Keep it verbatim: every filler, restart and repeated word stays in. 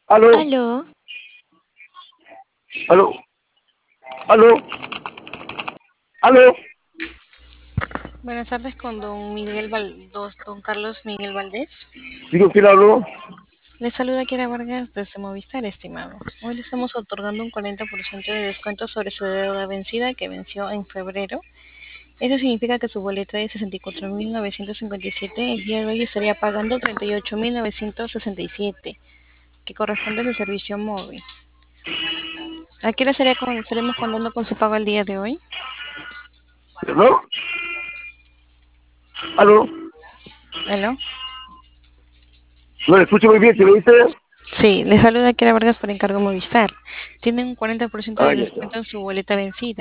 Aló, Aló, aló, aló, aló. buenas tardes con don Miguel Val- dos- don Carlos Miguel Valdés. Digo, ¿quién habló? Le saluda Kiara Vargas desde Movistar, estimado. Hoy le estamos otorgando un cuarenta por ciento de descuento sobre su deuda vencida que venció en febrero. Eso significa que su boleta de sesenta y cuatro mil novecientos cincuenta y siete el día de hoy estaría pagando treinta y ocho mil novecientos sesenta y siete, que corresponde a su servicio móvil. ¿A qué hora estaría con- estaremos contando con su pago el día de hoy? ¿Aló? ¿Aló? ¿Aló? No le escucho muy bien, ¿se me dice? Sí, le saluda Kiara Vargas por encargo Movistar. Tiene un cuarenta por ciento de Ah, ya, ya. descuento en su boleta vencida.